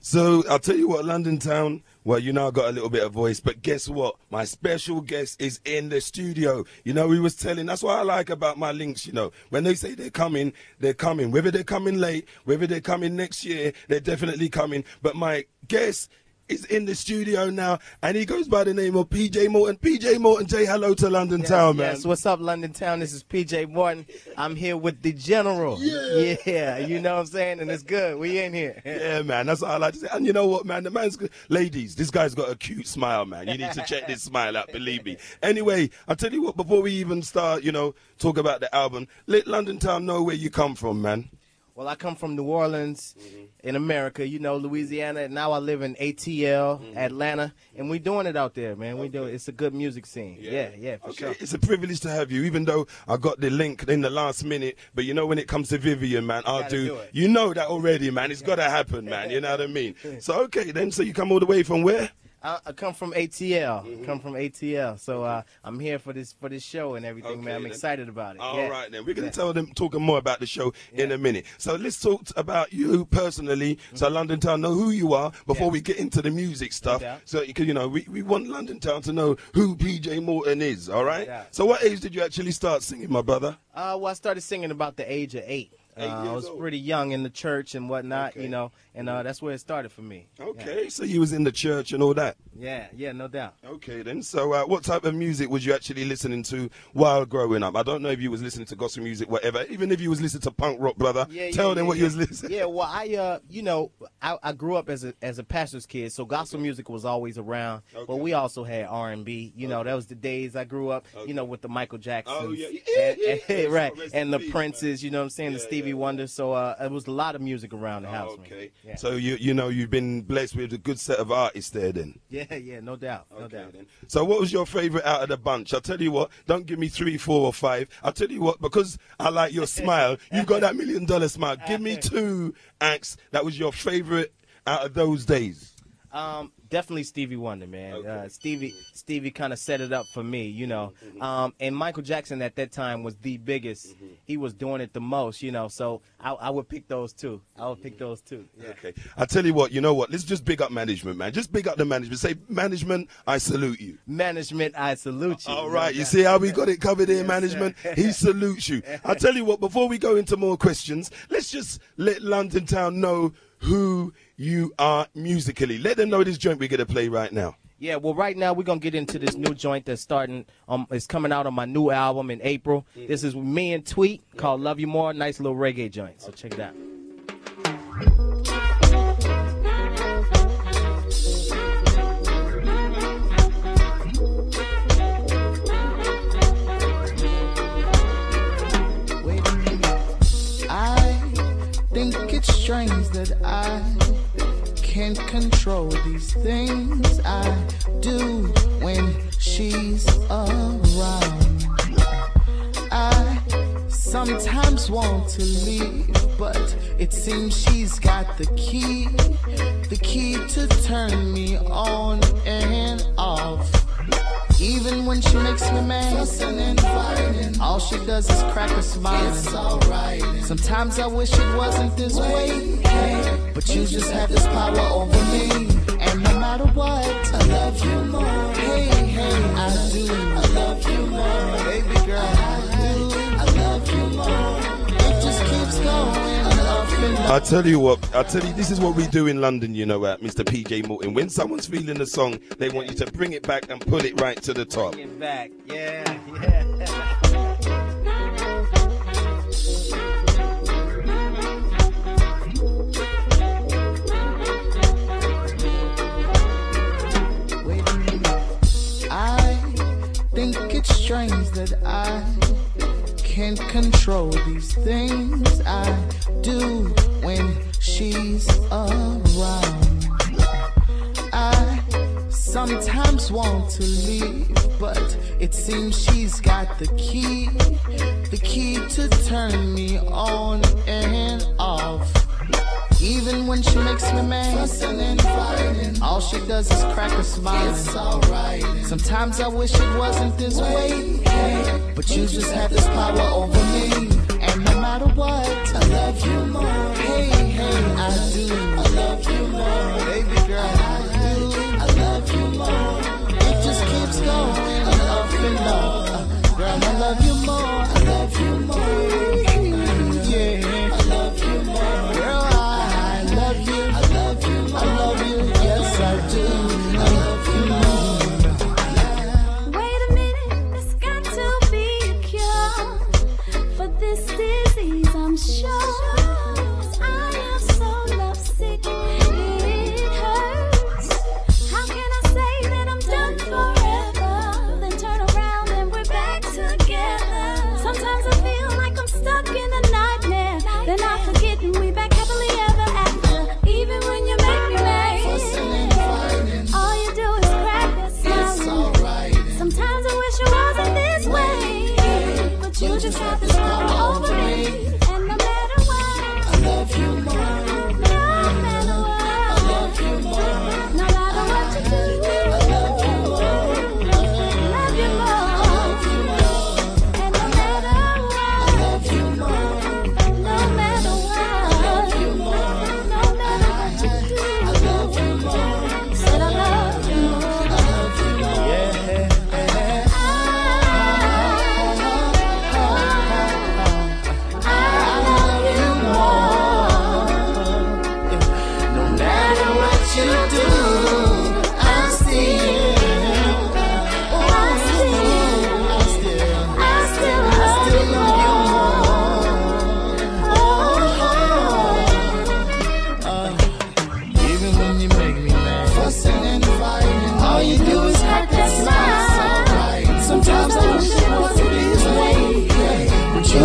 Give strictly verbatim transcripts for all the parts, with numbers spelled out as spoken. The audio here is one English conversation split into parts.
So I'll tell you what, London Town, well, you know I got a little bit of voice, but guess what? My special guest is in the studio. You know, he was telling, that's what I like about my links, you know. When they say they're coming, they're coming. Whether they're coming late, whether they're coming next year, they're definitely coming. But my guest is in the studio now, and he goes by the name of P J Morton. P J Morton, say hello to London yes, Town, man. Yes, what's up, London Town? This is P J Morton. I'm here with the General. Yeah. Yeah, you know what I'm saying? And it's good. We in here. Yeah, man, that's what I like to say. And you know what, man? The man's good. Ladies, this guy's got a cute smile, man. You need to check this smile out, believe me. Anyway, I'll tell you what, before we even start, you know, talk about the album, let London Town know where you come from, man. Well, I come from New Orleans mm-hmm. in America, you know, Louisiana, and now I live in A T L, mm-hmm. Atlanta, and we doing it out there, man. We okay. do it. It's a good music scene. Yeah, yeah, yeah for okay. sure. It's a privilege to have you, even though I got the link in the last minute. But you know, when it comes to Vivian, man, I'll do, do it. You know that already, man. It's got to happen, man. You know what I mean? So, okay, then, so you come all the way from where? I, I come from A T L. Mm-hmm. Come from A T L. So uh, I'm here for this for this show and everything, okay, man. I'm then. excited about it. All yeah. right, then. We're going to yeah. tell them, talking more about the show yeah. in a minute. So let's talk about you personally, mm-hmm. so London Town know who you are before yeah. we get into the music stuff. No so, because, you know, we, we want London Town to know who P J Morton is, all right? No so what age did you actually start singing, my brother? Uh, well, I started singing about the age of eight. Uh, I was pretty young in the church and whatnot, okay. you know, and uh, that's where it started for me. Okay, yeah. so you was in the church and all that? Yeah, yeah, no doubt. Okay, then. So uh, what type of music was you actually listening to while growing up? I don't know if you was listening to gospel music, whatever. Even if you was listening to punk rock, brother, yeah, tell yeah, them yeah, what yeah. you was listening. Yeah, well, I, uh, you know, I, I grew up as a as a pastor's kid, so gospel okay. music was always around. Okay. But we also had R and B. You okay. know, that was the days I grew up, okay. you know, with the Michael Jacksons. Oh, yeah. yeah, and, yeah, yeah. And, right, so and the peace, Princes, man. you know what I'm saying, yeah, the Stevie yeah, Wonder. So uh, it was a lot of music around the oh, house. Okay. Yeah. So, you you know, you've been blessed with a good set of artists there then? Yeah, yeah, no doubt. No okay, doubt. Then. So what was your favorite out of the bunch? I'll tell you what, don't give me three, four, or five. I'll tell you what, because I like your smile, you've got that million dollar smile. Give me two acts that was your favorite out of those days. Um, definitely Stevie Wonder, man. Okay. Uh, Stevie Stevie kind of set it up for me, you know. Mm-hmm. Um, and Michael Jackson at that time was the biggest. Mm-hmm. He was doing it the most, you know. So I, I would pick those two. I would pick those two. Yeah. Okay. I tell you what, you know what? Let's just big up management, man. Just big up the management. Say, management, I salute you. Management, I salute you. All right. You see how we got it covered here, yes, management? He salutes you. I tell you what, before we go into more questions, let's just let London Town know who you are musically. Let them know this joint we're going to play right now. Yeah, well, right now we're going to get into this new joint that's starting, um, it's coming out on my new album in April. Mm-hmm. This is me and Tweet called Love You More. Nice little reggae joint, so okay. check it out. Think it's strange that I can't control these things I do when she's around. I sometimes want to leave, but it seems she's got the key, the key to turn me on and off. Even when she makes me mad, fussing and fighting, all she does is crack a smile. It's alright. Sometimes I wish it wasn't this way, hey, but you just have this power over me. And no matter what, I love you more. Hey, hey, I do. I love you more, baby girl. I do. I love you more. It just keeps going. I tell you what, I tell you, this is what we do in London, you know, at Mister P J Morton. When someone's feeling a song, they want you to bring it back and pull it right to the top. Bring it back, yeah, yeah. Wait a minute. I think it's strange that I can't control these things I do when she's around. I sometimes want to leave, but it seems she's got the key, the key to turn me on and off. Even when she makes me mad, fussing and fighting, all she does is crack a smile. It's alright. Sometimes I wish it wasn't this way, hey, but you just have this power over me. And no matter what, I love you more. Hey, hey, I do. I love you more.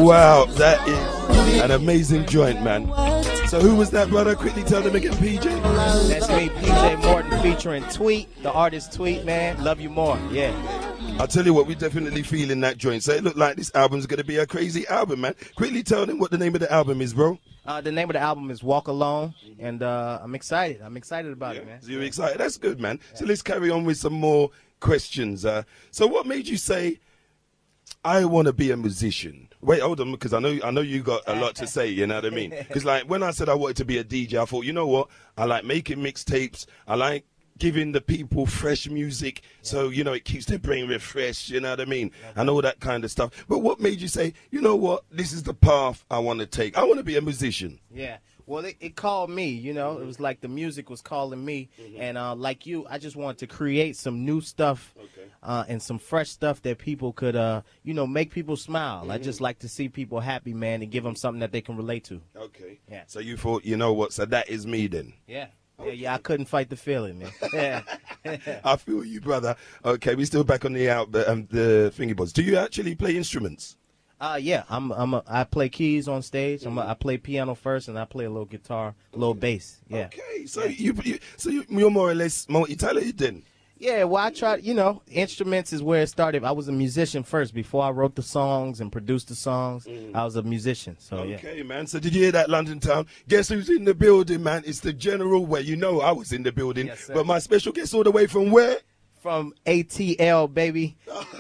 Wow, that is an amazing joint, man. So who was that, brother? Quickly tell them again, P J. That's me, P J Morton, featuring Tweet, the artist Tweet, man. Love you more, yeah. I'll tell you what, we're definitely feeling that joint. So it looked like this album's going to be a crazy album, man. Quickly tell them what the name of the album is, bro. Uh, the name of the album is Walk Alone, and uh, I'm excited. I'm excited about yeah. it, man. So you're excited? That's good, man. Yeah. So let's carry on with some more questions. Uh, so what made you say, I want to be a musician? Wait, hold on, because I know I know you got a lot to say, you know what I mean? Because like when I said I wanted to be a D J, I thought, you know what? I like making mixtapes. I like giving the people fresh music, yeah. so, you know, it keeps their brain refreshed, you know what I mean? Okay. And all that kind of stuff. But what made you say, you know what? This is the path I want to take. I want to be a musician. Yeah. Well, it, it called me, you know. Mm-hmm. It was like the music was calling me. Mm-hmm. And uh, like you, I just wanted to create some new stuff okay. uh, and some fresh stuff that people could, uh, you know, make people smile. Mm-hmm. I just like to see people happy, man, and give them something that they can relate to. Okay. Yeah. So you thought, you know what? So that is me then. Yeah. Okay. Yeah, yeah, I couldn't fight the feeling, man. Yeah. I feel you, brother. Okay, we're still back on the out, the, um, the thingy boards. Do you actually play instruments? Uh, yeah, I'm, I'm, a, I play keys on stage. I'm, a, I play piano first, and I play a little guitar, a little bass. Yeah. Okay, so yeah. you, you, so you, you're more or less multi-talented then. Yeah, well, I tried, you know, instruments is where it started. I was a musician first. Before I wrote the songs and produced the songs, mm. I was a musician. So okay, yeah. Okay, man. So did you hear that, London Town? Guess who's in the building, man? It's the General. Well, you know I was in the building. Yes, sir. But my special guest all the way from where? From A T L, baby.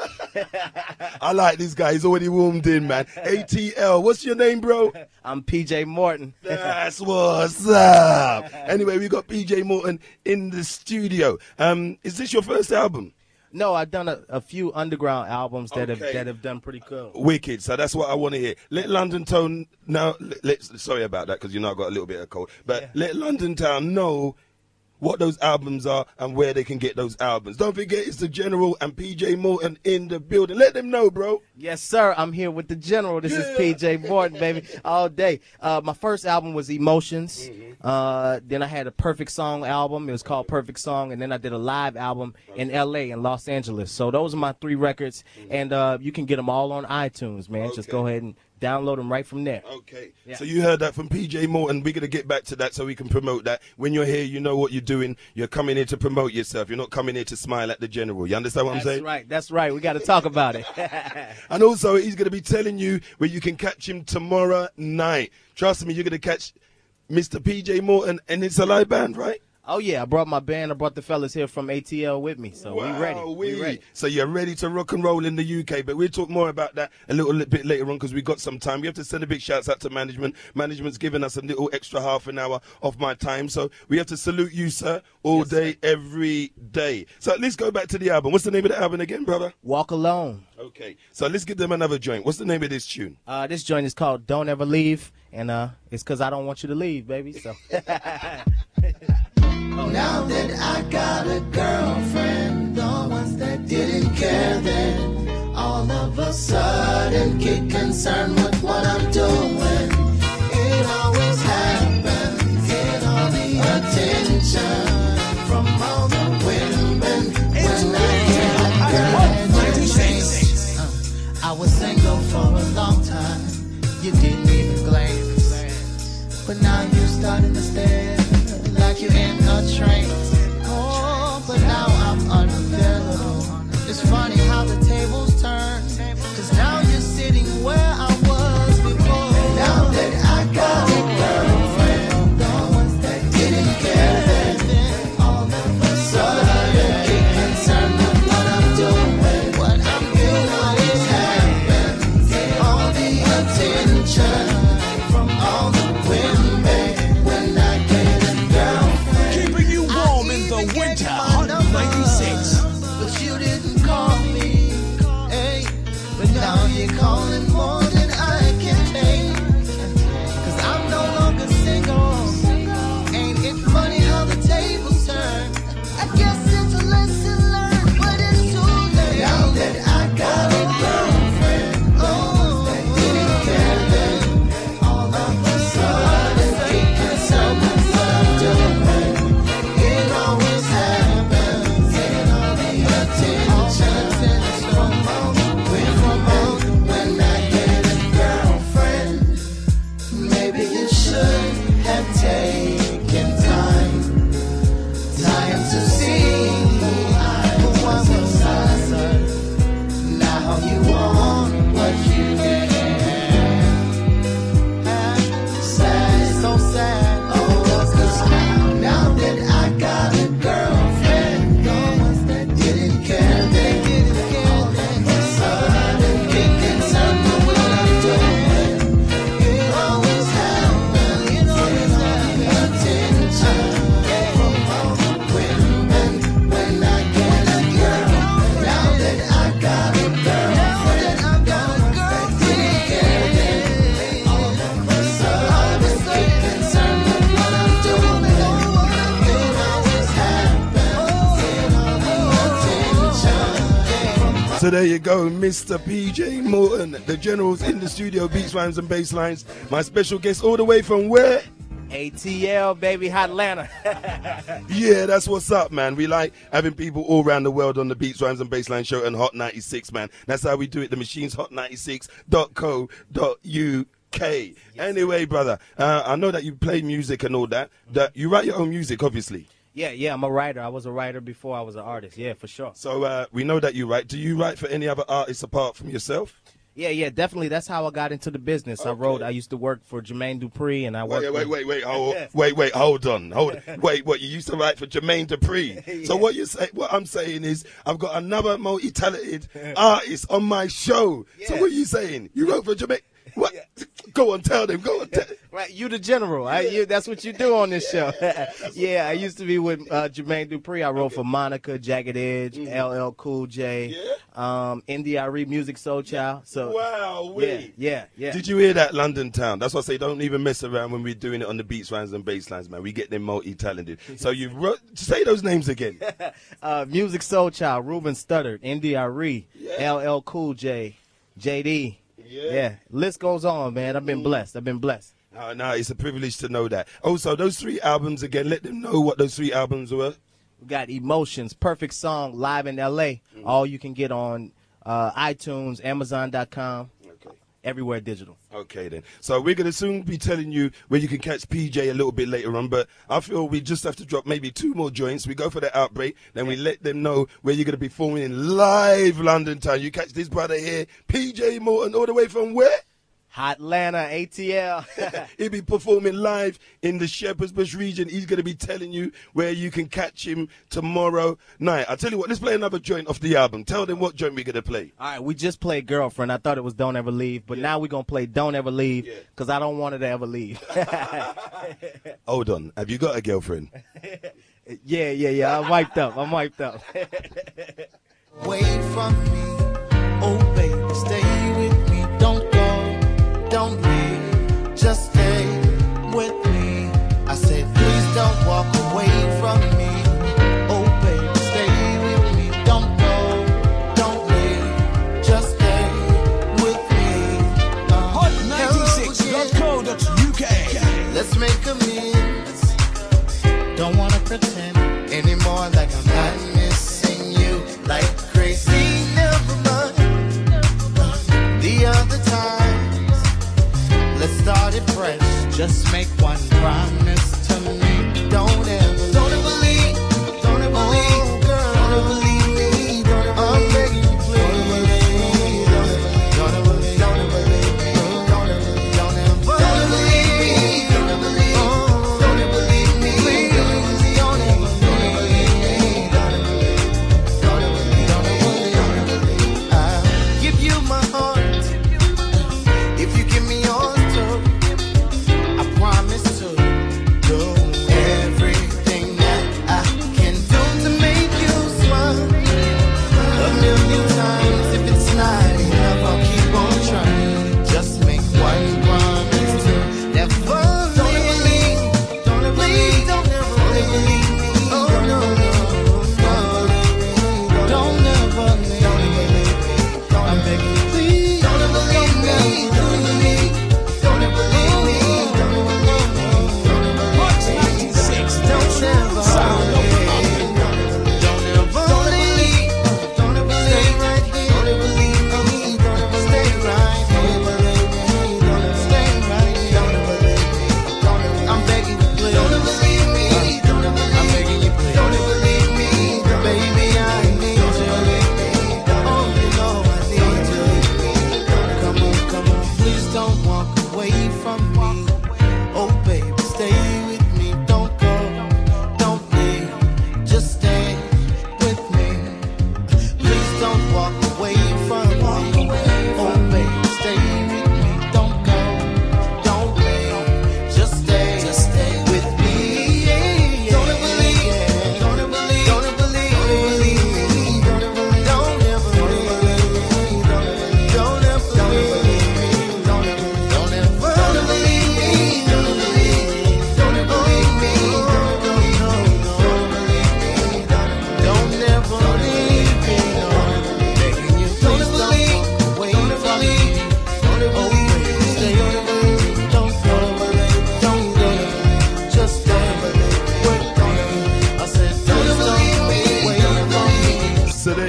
I like this guy. He's already warmed in, man. A T L. What's your name, bro? I'm P J Morton. That's what's up. Anyway, we got P J Morton in the studio. Um, is this your first album? No, I've done a, a few underground albums that okay. have that have done pretty cool. Wicked. So that's what I want to hear. Let London Town now. Let's. Sorry about that because you know I got a little bit of cold. But yeah. let London Town know what those albums are and where they can get those albums. Don't forget, it's the General and P J Morton in the building. Let them know, bro. Yes, sir. I'm here with the General. This yeah. is P J Morton, baby, all day. Uh, my first album was Emotions. Mm-hmm. Uh, then I had a Perfect Song album. It was called Perfect Song. And then I did a live album okay. in L A and Los Angeles. So those are my three records. Mm-hmm. And uh, you can get them all on iTunes, man. Okay. Just go ahead and download them right from there. Okay. Yeah. So you heard that from P J Morton. We're going to get back to that so we can promote that. When you're here, you know what you're doing. You're coming here to promote yourself. You're not coming here to smile at the General. You understand what That's I'm saying? That's right. That's right. We got to talk about it. And also, he's going to be telling you where you can catch him tomorrow night. Trust me, you're going to catch Mister P J Morton, and it's a live band, right? Oh, yeah. I brought my band. I brought the fellas here from A T L with me. So wow, we ready. We. we ready. So you're ready to rock and roll in the U K. But we'll talk more about that a little bit later on because we've got some time. We have to send a big shout out to management. Management's given us a little extra half an hour of my time. So we have to salute you, sir, all yes, day, sir. every day. So let's go back to the album. What's the name of the album again, brother? Walk Alone. Okay. So let's give them another joint. What's the name of this tune? Uh, this joint is called Don't Ever Leave. And uh, it's because I don't want you to leave, baby. So. Oh, now that I got a girlfriend, the ones that didn't care then, all of a sudden get concerned with what I'm doing. It always happens, get all the attention from all the women when I get a girl. uh, I was single for a long time, you didn't even glance, but now you're starting to stare like you're in a train. Oh, but now I'm unavailable. It's funny how the tables turn, cause now you're sitting where I was. So there you go, Mister P J Morton, the General's in the studio, beats, rhymes and bass lines. My special guest all the way from where? A T L, baby, Hot Atlanta. Yeah, that's what's up, man. We like having people all around the world on the Beats, Rhymes and Bassline show and Hot ninety-six, man. That's how we do it. The machine's hot ninety-six dot co dot U K. Yes. Anyway, brother, uh, I know that you play music and all that. That you write your own music, obviously. Yeah, yeah, I'm a writer. I was a writer before I was an artist. Yeah, for sure. So uh, we know that you write. Do you write for any other artists apart from yourself? Yeah, yeah, definitely. That's how I got into the business. Okay. I wrote. I used to work for Jermaine Dupri, and I worked. Wait, wait, with... wait, wait, hold, wait, wait, hold on, hold. Wait, what? You used to write for Jermaine Dupri. Yeah. So what you say? What I'm saying is, I've got another multi-talented artist on my show. Yeah. So what are you saying? You wrote for Jermaine? What? Yeah. Go on, tell them. Go on, tell them. Right, you the general. Yeah. I, you, that's what you do on this show. Yeah, I used to be with uh, Jermaine Dupri. I wrote okay. for Monica, Jagged Edge, mm-hmm. L L Cool J, yeah. um, N D R E, Music Soul Child. So wow, yeah, yeah, yeah. Did you hear that, London Town? That's why I say don't even mess around when we're doing it on the beats, rhymes, and bass lines, man. We get them multi-talented. So you wrote, say those names again. uh, Music Soul Child, Ruben Studdard, N D R E, yeah. L L Cool J, J D. Yeah. yeah, list goes on, man. I've been mm. blessed. I've been blessed. No, no, it's a privilege to know that. Also, those three albums, again, let them know what those three albums were. We got Emotions, Perfect Song, live in L A. Mm. All you can get on uh, iTunes, Amazon dot com, okay. everywhere digital. Okay, then. So we're going to soon be telling you where you can catch P J a little bit later on, but I feel we just have to drop maybe two more joints. We go for the outbreak, then yeah. we let them know where you're going to be performing in live London Town. You catch this brother here, P J Morton, all the way from where? Hot Atlanta, A T L. He'll be performing live in the Shepherd's Bush region. He's going to be telling you where you can catch him tomorrow night. I'll tell you what, let's play another joint off the album. Tell them what joint we're going to play. All right, we just played Girlfriend. I thought it was Don't Ever Leave, but yeah. now we're going to play Don't Ever Leave because yeah. I don't want her to ever leave. Hold on. Have you got a girlfriend? yeah, yeah, yeah. I'm wiped up. I'm wiped up. Wait from me. Oh, baby, stay with me. Don't go. Don't leave, just stay with me. I said, please don't walk away from me. Oh, baby, stay with me. Don't go, don't leave, just stay with me. Uh, Hot ninety-six dot co dot U K. Let's make amends. Don't wanna pretend anymore like I'm not missing you like crazy. Never mind. The other time. Let's start it fresh. Just make one promise to me. Don't ever, don't ever leave. Don't ever oh, leave, girl. Don't ever leave me. Don't ever I'm leave. Begging you, please. Don't ever leave. Don't ever leave. Don't ever leave me. Don't ever, don't ever leave me. Don't ever leave. Don't ever leave me. Please. Don't ever, don't ever leave me. Don't ever leave. Don't ever leave. Don't ever leave. I'll give you my heart if you give me yours. Promise to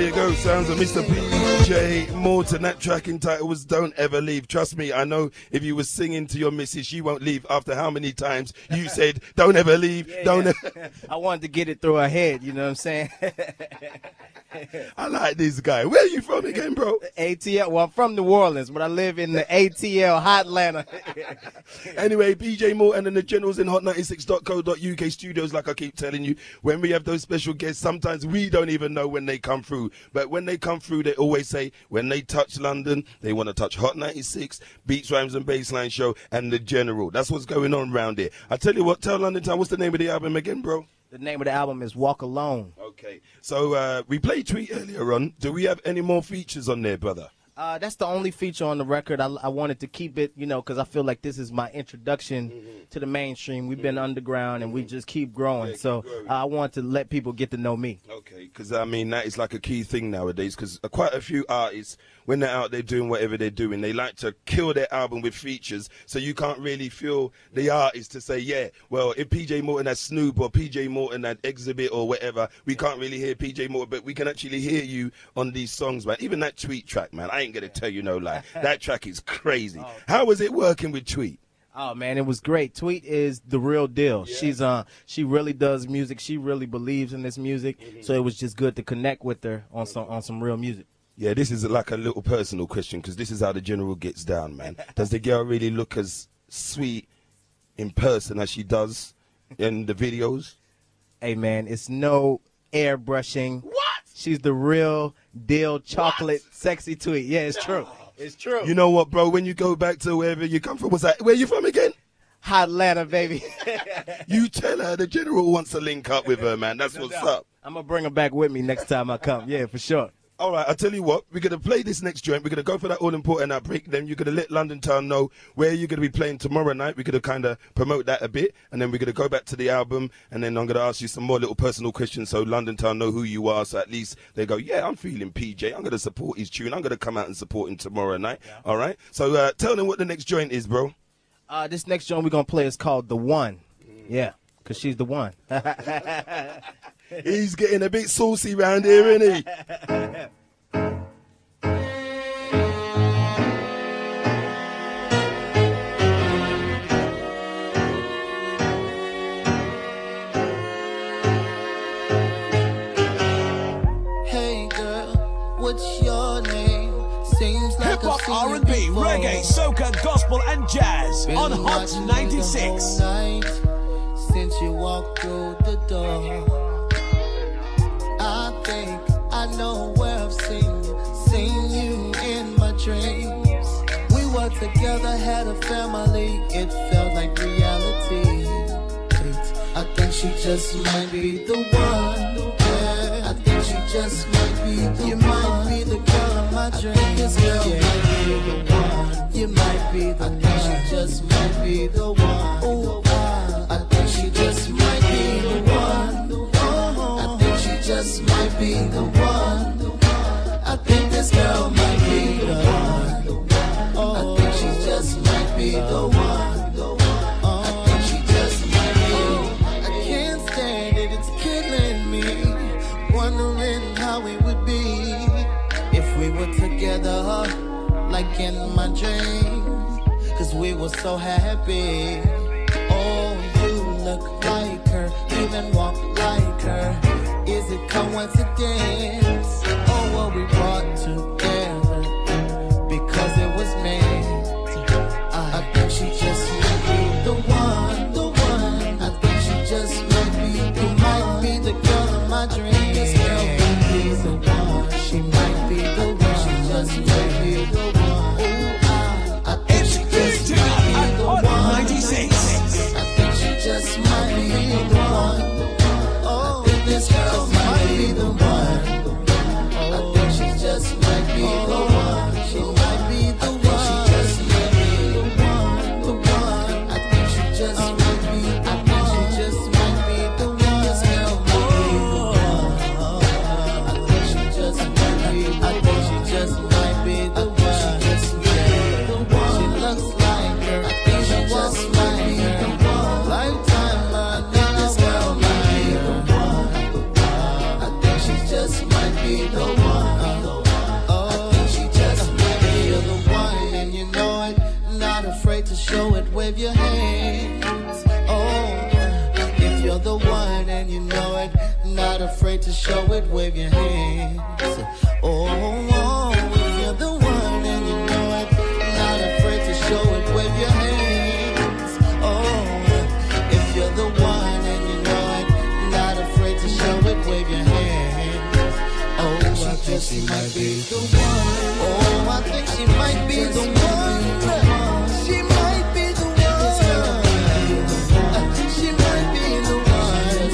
you go, sounds of Mister P J Morton. That track entitled was Don't Ever Leave. Trust me, I know if you were singing to your missus, she won't leave after how many times you said, don't ever leave, Yeah, don't yeah. ever. I wanted to get it through her head, you know what I'm saying? I like this guy. Where are you from again, bro? A T L, well, I'm from New Orleans, but I live in the A T L, Hot Atlanta. Anyway, P J Morton and the Generals in hot ninety-six dot co dot U K studios, like I keep telling you, when we have those special guests, sometimes we don't even know when they come through. But when they come through, they always say, when they touch London, they want to touch Hot ninety-six, Beats, Rhymes and Bassline Show, and the General. That's what's going on around here. I tell you what, tell London Town, what's the name of the album again, bro? The name of the album is Walk Alone. Okay, so uh, we played Tweet earlier on. Do we have any more features on there, brother? Uh, that's the only feature on the record. I, I wanted to keep it, you know, because I feel like this is my introduction Mm-hmm. to the mainstream. We've been underground and we just keep growing. Yeah, keep so growing. I want to let people get to know me. Okay, because I mean that is like a key thing nowadays. Because quite a few artists, when they're out there doing whatever they're doing, they like to kill their album with features, so you can't really feel the artist to say, yeah, well, if P J Morton had Snoop or P J Morton had Exhibit or whatever, we can't really hear P J Morton, but we can actually hear you on these songs, man. Even that Tweet track, man. I ain't gonna tell you no lie. That track is crazy. Oh. How was it working with Tweet? Oh man, it was great. Tweet is the real deal. Yeah. She's uh she really does music. She really believes in this music. Mm-hmm. So it was just good to connect with her on some on some real music. Yeah, this is like a little personal question because this is how the General gets down, man. Does the girl really look as sweet in person as she does in the videos? Hey man, it's no airbrushing. What? She's the real deal chocolate sexy Tweet. Yeah, it's true. It's true. You know what, bro? When you go back to wherever you come from, what's that? Where you from again? Hot Atlanta, baby. You tell her the General wants to link up with her, man. That's what's up. I'm gonna bring her back with me next time I come. Yeah, for sure. All right, I'll tell you what. We're going to play this next joint. We're going to go for that all-important outbreak. Then you're going to let London Town know where you're going to be playing tomorrow night. We're going to kind of promote that a bit. And then we're going to go back to the album. And then I'm going to ask you some more little personal questions so London Town know who you are. So at least they go, yeah, I'm feeling P J. I'm going to support his tune. I'm going to come out and support him tomorrow night. Yeah. All right? So uh, tell them what the next joint is, bro. Uh, this next joint we're going to play is called The One. Yeah, because she's the one. He's getting a bit saucy round here, isn't he? Hey girl, what's your name? Seems like Hip hop, I've seen R you and B, before. reggae, soca, gospel, and jazz Been on Hot watching you ninety-six. the whole night since you walked through the door. I think I know where I've seen you, seen you in my dreams. We were together, had a family, it felt like reality. I think she just might be the one. Yeah, I think she just might be the you one. You might be the girl of my dreams. This girl yeah. might be the one. You might be the I one. I think she just might be the one. Ooh, I think she just might be the one. I think she just might be the one. I think this girl might be the one. I think she just might be the one. Together like in my dreams, cause we were so happy. Oh, you look like her, even walk like her. Is it coincidence? Oh, what we brought together because it was meant. I think she just might be the one, the one. I think she just might be, you might be the girl of my dreams. This girl might be the one, she might be the one. Just might be the one. Ooh, I, I think It's she just P J might be at the Hot one. ninety-six. I think she just might be the one. Oh, I think this girl might be the one. wave your hands. Oh, if you're the one and you know it, not afraid to show it, wave your hands. Oh, oh, if you're the one and you know it, not afraid to show it, wave your hands. Oh, if you're the one and you know it, not afraid to show it, wave your hands. Oh, I think she might be the one. Oh, I think she might be the one. She might be the one. She might be the one.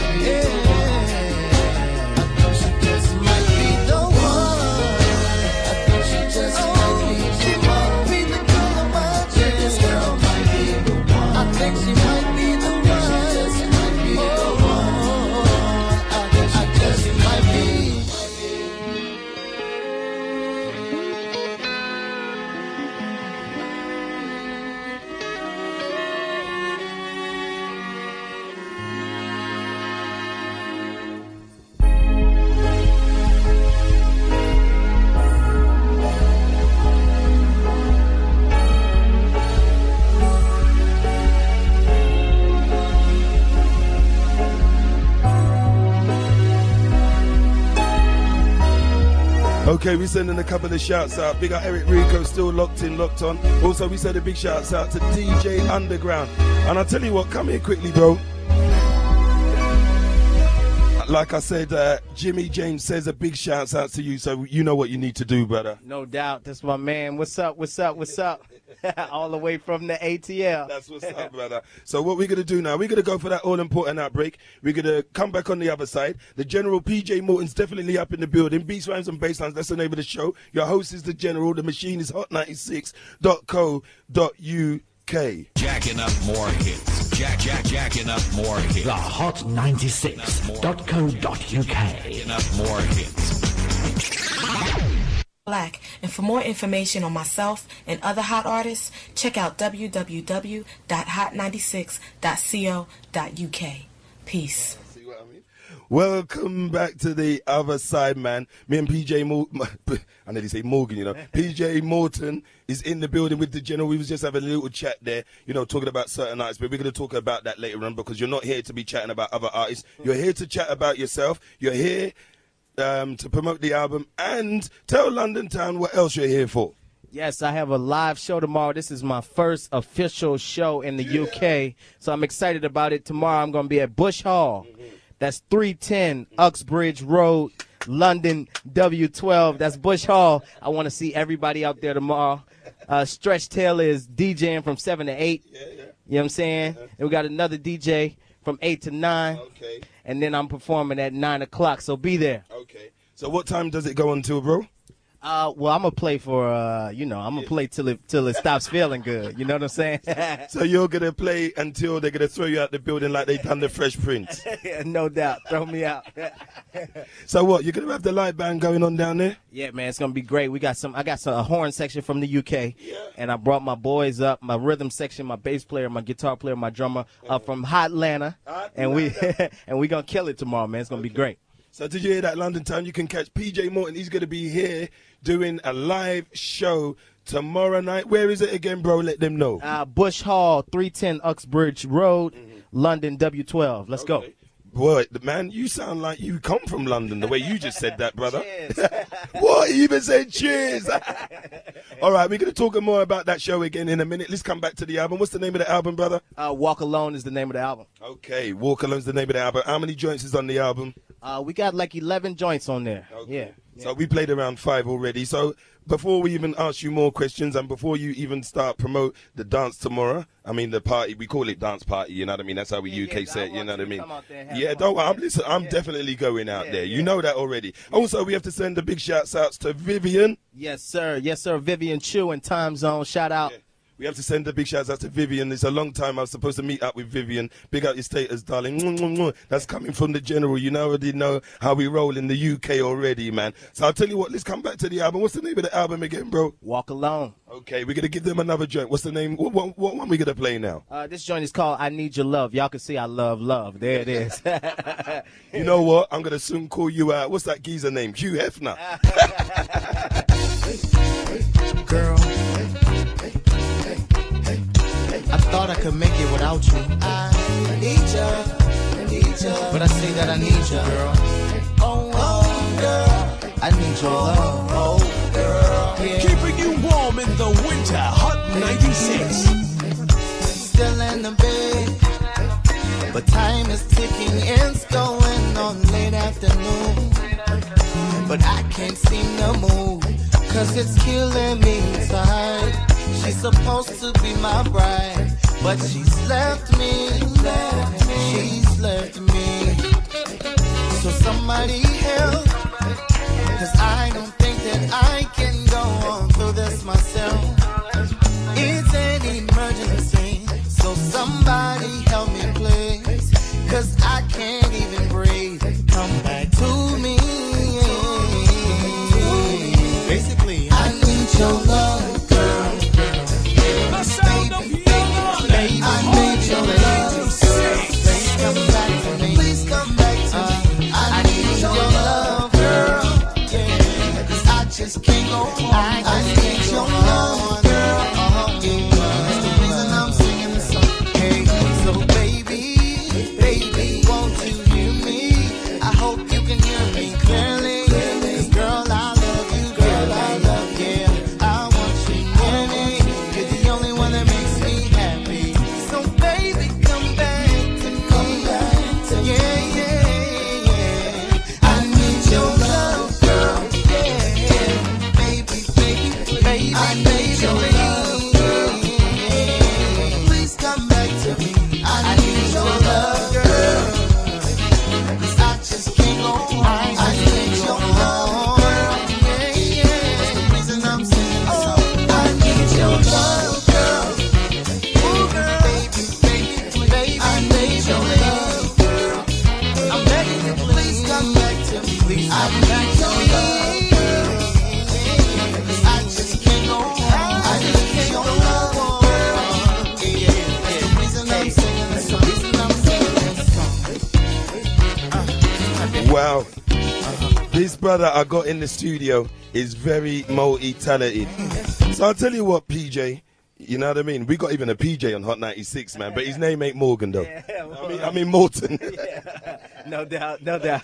Yeah. I think she just might be the one. I think she just might be. She might be the girl of my dreams. This girl might be the one. I think she might be the one. She just might be the one. I think I just might be. Okay, we sending a couple of shouts out. Big up Eric Rico, still locked in, locked on. Also, we send a big shouts out to D J Underground. And I'll tell you what, come here quickly, bro. Like I said, uh, Jimmy James says a big shouts out to you, so you know what you need to do, brother. No doubt. That's my man. What's up? What's up? What's up? All the way from the A T L. That's what's up, brother. So what we're going to do now, we're going to go for that all-important outbreak. We're going to come back on the other side. The General P J Morton's definitely up in the building. Beats, Rhymes and Basslines, that's the name of the show. Your host is the General. The machine is hot ninety-six dot co dot U K. Jacking up more hits. Jack, jack, jacking up more hits. The hot ninety-six dot co dot U K. Jacking up more hits. Black, and for more information on myself and other hot artists, check out w w w dot hot ninety-six dot co dot u k. Peace. See what I mean? Welcome back to the other side, man. Me and P J Morton, I nearly say Morgan, you know. P J Morton is in the building with the General. We was just having a little chat there, you know, talking about certain artists, but we're going to talk about that later on because you're not here to be chatting about other artists. You're here to chat about yourself. You're here um, to promote the album and tell London Town what else you're here for. Yes, I have a live show tomorrow. This is my first official show in the yeah. U K, so I'm excited about it. Tomorrow I'm going to be at Bush Hall. Mm-hmm. That's three ten Uxbridge Road, London, W twelve. That's Bush Hall. I want to see everybody out there tomorrow. Uh, Stretch Taylor is DJing from seven to eight. Yeah, yeah. You know what I'm saying? Uh-huh. And we got another D J from eight to nine. Okay. And then I'm performing at nine o'clock, so be there. Okay. So what time does it go until, bro? Uh, well, I'm going to play for, uh, you know, I'm going to play till it till it stops feeling good. You know what I'm saying? So you're going to play until they're going to throw you out the building like they done the Fresh Prince? No doubt. Throw me out. So what, you're going to have the live band going on down there? Yeah, man, it's going to be great. We got some, I got some a horn section from the U K, yeah. And I brought my boys up, my rhythm section, my bass player, my guitar player, my drummer, uh, from Hot Atlanta, Hot and we and we going to kill it tomorrow, man. It's going to okay. be great. So did you hear that, London Town? You can catch P J Morton. He's going to be here doing a live show tomorrow night. Where is it again, bro? Let them know. Uh, Bush Hall, three ten Uxbridge Road, mm-hmm. London, W twelve. Let's okay. go. Boy, man, you sound like you come from London the way you just said that, brother. What? You even said cheers. All right, we're going to talk more about that show again in a minute. Let's come back to the album. What's the name of the album, brother? Uh, Walk Alone is the name of the album. Okay, Walk Alone is the name of the album. How many joints is on the album? Uh, we got like eleven joints on there. Okay. Yeah. So yeah. we played around five already. So before we even ask you more questions and before you even start promote the dance tomorrow, I mean the party, we call it dance party, you know what I mean? That's how we yeah, U K yeah, say it, you know what I mean? Yeah, don't worry, I'm, listen, I'm yeah. definitely going out yeah, there. Yeah. You know that already. Also, we have to send the big shouts outs to Vivian. Yes, sir. Yes, sir. Vivian Chu in Time Zone. Shout out. Yeah. We have to send a big shout out to Vivian. It's a long time I was supposed to meet up with Vivian. Big out your status, darling. That's coming from the General. You know, already know how we roll in the U K already, man. So I'll tell you what, let's come back to the album. What's the name of the album again, bro? Walk Alone. Okay, we're going to give them another joint. What's the name? What, what, what one we going to play now? Uh, this joint is called I Need Your Love. Y'all can see I love love. There it is. You know what? I'm going to soon call you out. What's that geezer name? Hugh Hefner. Girl. I I could make it without you. I need you, I need you. But I say that I need you, girl. Oh, oh, girl, I need your love. Oh, girl, yeah. Keeping you warm in the winter, Hot ninety-six. Still in the bed, but time is ticking, it's going on late afternoon. But I can't seem to move, cause it's killing me inside. She's supposed to be my bride, but she's left me, left me. She's left me. So somebody help, cause I don't think that I can go on through this myself. It's an emergency, so somebody help me please, cause I can't even breathe. Come back to me. Basically, I need your love, girl. The sound of yoga. Baby, I need your love. Please come back to me. Please come back to me. I need your love, girl. Yeah, 'cause I just can't go on. I need your love, girl. Yeah, that's the reason I'm singing this song. Hey, so baby, baby, won't you hear me? I hope you can hear me clearly. 'Cause girl, I love you, girl, I love you. Yeah, I want you near me. You're the only one that makes me happy. So baby, come back to me. Come back to me. Yeah, yeah, yeah. I need your love, girl. Yeah, yeah. Baby, baby, baby, I need your love, girl. Yeah. Please come back to me. I need your love, girl. 'Cause I just can't go on. I need your love, girl. Yeah, yeah. That's the reason I'm singing this song. I need your love, girl. Ooh, girl. Baby, baby, baby, I need your love, girl. I'm begging you, please come back to me. Please come back to me, girl. 'Cause I just can't go on. I need your love, girl. Yeah, yeah. That's the reason I'm singing this song. Reason I'm singing this song. Wow. This brother I got in the studio is very multi-talented. So I'll tell you what, P J, you know what I mean? We got even a P J on Hot ninety-six, man, but his name ain't Morgan, though. I mean, I mean Morton. No doubt, no doubt.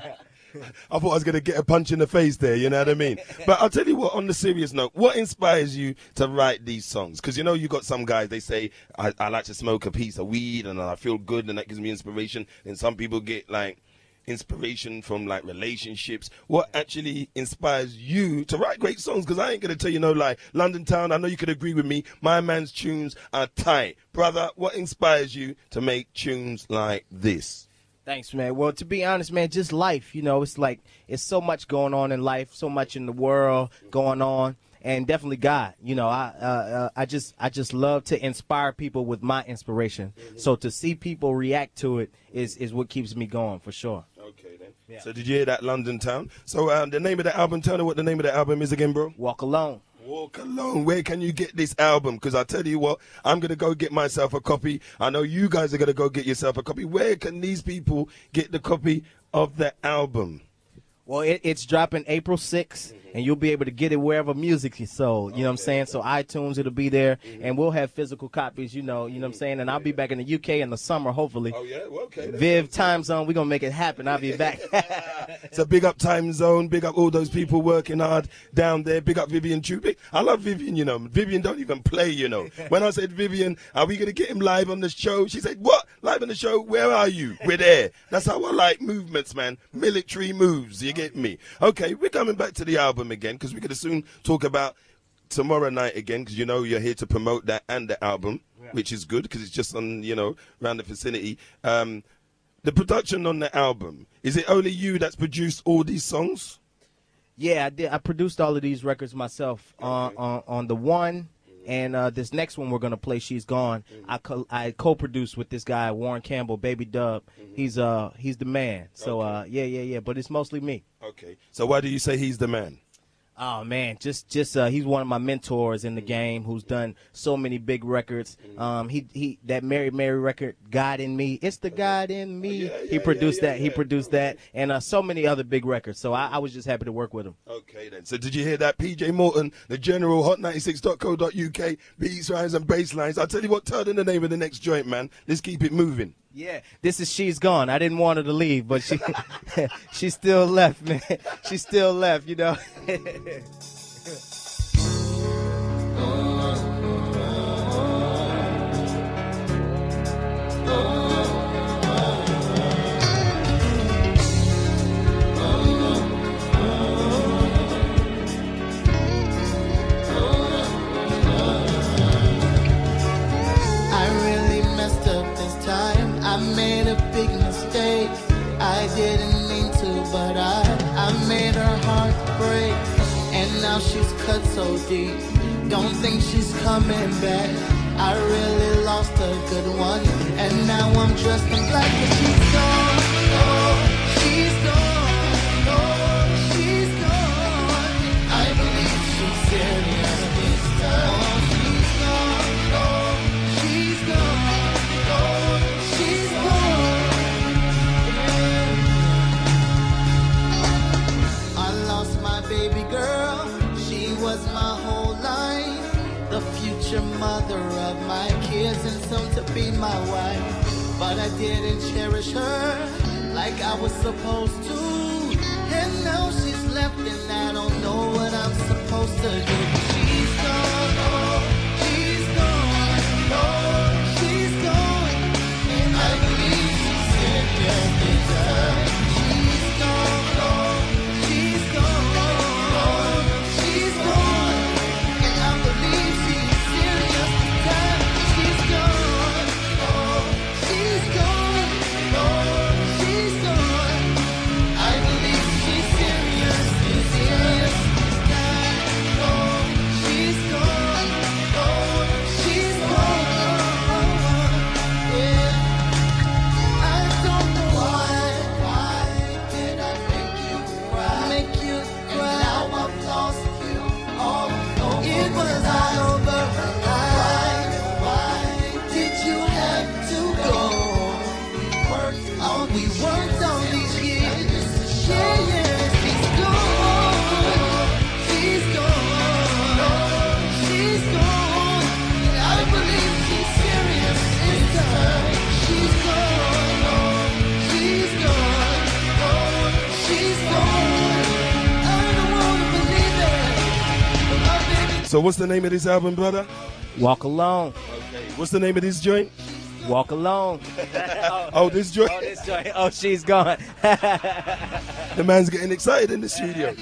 I thought I was going to get a punch in the face there, you know what I mean? But I'll tell you what, on the serious note, what inspires you to write these songs? Because, you know, you got some guys, they say, I, I like to smoke a piece of weed and I feel good and that gives me inspiration. And some people get, like, inspiration from, like, relationships. What actually inspires you to write great songs? Because I ain't going to tell you no lie. London Town, I know you could agree with me. My man's tunes are tight. Brother, what inspires you to make tunes like this? Thanks, man. Well, to be honest, man, just life. You know, it's like it's so much going on in life, so much in the world going on, and definitely God. You know, I uh, uh, I just I just love to inspire people with my inspiration. Mm-hmm. So to see people react to it is is what keeps me going for sure. Okay, then. Yeah. So did you hear that, London Town? So um, the name of the album, tell me what the name of the album is again, bro. Walk Alone. Walk Alone. Where can you get this album? Because I tell you what, I'm going to go get myself a copy. I know you guys are going to go get yourself a copy. Where can these people get the copy of the album? Well, it, it's dropping April sixth, mm-hmm. and you'll be able to get it wherever music is sold. You okay. know what I'm saying? So iTunes, it'll be there, mm-hmm. and we'll have physical copies, you know, you know what I'm saying? And I'll be back in the U K in the summer, hopefully. Oh, yeah? Well, okay. Viv Time Zone, we're going to make it happen. I'll be back. So big up Time Zone, big up all those people working hard down there. Big up Vivian Chubik. I love Vivian, you know. Vivian don't even play, you know. When I said, Vivian, are we going to get him live on the show? She said, what? Live on the show? Where are you? We're there. That's how I like movements, man. Military moves. You get me? Okay, we're coming back to the album again because we're going to soon talk about tomorrow night again because, you know, you're here to promote that and the album, yeah. which is good because it's just on, you know, around the vicinity. Um, the production on the album, is it only you that's produced all these songs? Yeah, I did. I produced all of these records myself okay. on, on, on the one. And uh, this next one we're going to play, She's Gone, mm-hmm. I, co- I co-produced with this guy, Warren Campbell, Baby Dub. Mm-hmm. He's uh he's the man. So, okay. uh, yeah, yeah, yeah. But it's mostly me. Okay. So why do you say he's the man? Oh man, just just uh, he's one of my mentors in the game, who's done so many big records. Um, he he that Mary Mary record, God in Me. It's the God in Me. yeah, he yeah, produced yeah, yeah, that. He yeah. produced that, and uh, so many other big records. So I, I was just happy to work with him. Okay then. So did you hear that? P J Morton, the General, hot ninety-six dot co dot U K, beats, rhymes and bass lines. I'll tell you what, turn in the name of the next joint, man. Let's keep it moving. Yeah, this is She's Gone. I didn't want her to leave, but she she still left, man. She still left, you know. I didn't mean to, but I, I made her heart break. And now she's cut so deep. Don't think she's coming back. I really lost a good one. And now I'm dressed in black, but she's gone. Oh, she's gone. Oh, she's gone. I believe she's serious this time. Oh, she's gone. Oh, she's gone. Oh, she's gone. Baby girl, she was my whole life, the future mother of my kids and soon to be my wife. But I didn't cherish her like I was supposed to. And now she's left and I don't know what I'm supposed to do. She's gone, oh, she's gone, oh, she's gone. And I believe she's serious this time. She's gone, oh, she's gone. So what's the name of this album, brother? Walk Alone. Okay. What's the name of this joint? Walk Alone. oh, oh, this joint? Oh, this joint. Oh, she's gone. The man's getting excited in the studio.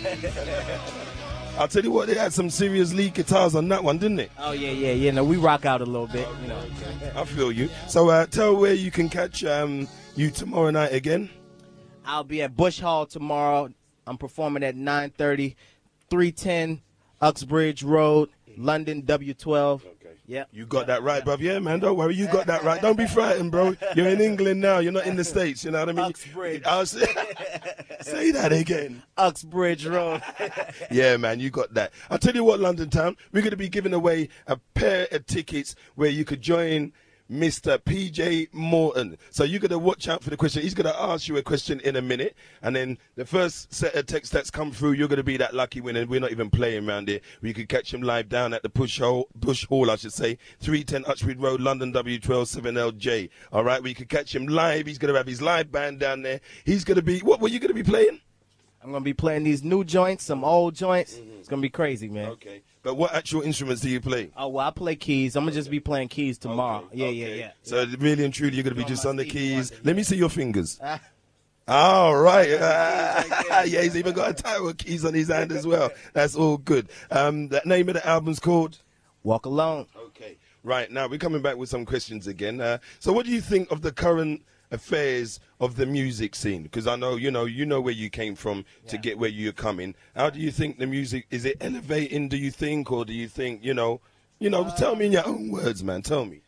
I'll tell you what, they had some serious lead guitars on that one, didn't they? Oh, yeah, yeah, yeah. No, we rock out a little bit. You know. I feel you. So uh, tell where you can catch um, you tomorrow night again. I'll be at Bush Hall tomorrow. I'm performing at nine thirty, three ten Uxbridge Road, London, W twelve. Okay. Yeah. You got that right, bruv. Yeah, man. Don't worry. You got that right. Don't be frightened, bro. You're in England now. You're not in the States. You know what I mean? Uxbridge. I'll say, say that again. Uxbridge Road. Yeah, man. You got that. I'll tell you what, London Town. We're going to be giving away a pair of tickets where you could join Mister P J Morton. So you're going to watch out for the question. He's going to ask you a question in a minute. And then the first set of texts that's come through, you're going to be that lucky winner. We're not even playing around here. We could catch him live down at the Bush Hall, Bush Hall, I should say, three ten Uxbridge Road, London, W twelve seven L J. All right, we could catch him live. He's going to have his live band down there. He's going to be, what were you going to be playing? I'm going to be playing these new joints, some old joints. Mm-hmm. It's going to be crazy, man. Okay. But what actual instruments do you play? Oh, well, I play keys. I'm going to just be playing keys tomorrow. Okay. Yeah, okay. yeah, yeah. So really and truly, you're going to be just on the keys. Let me see your fingers. Ah. All right. Uh, yeah, he's even got a title of keys on his hand as well. That's all good. Um, the name of the album's called? Walk Alone. Okay. Right. Now, we're coming back with some questions again. Uh, so what do you think of the current affairs of the music scene? Because I know, you know, you know where you came from to Yeah. get where you're coming. How do you think the music, is it elevating, do you think, or do you think, you know, you know, Uh, tell me in your own words, man, tell me.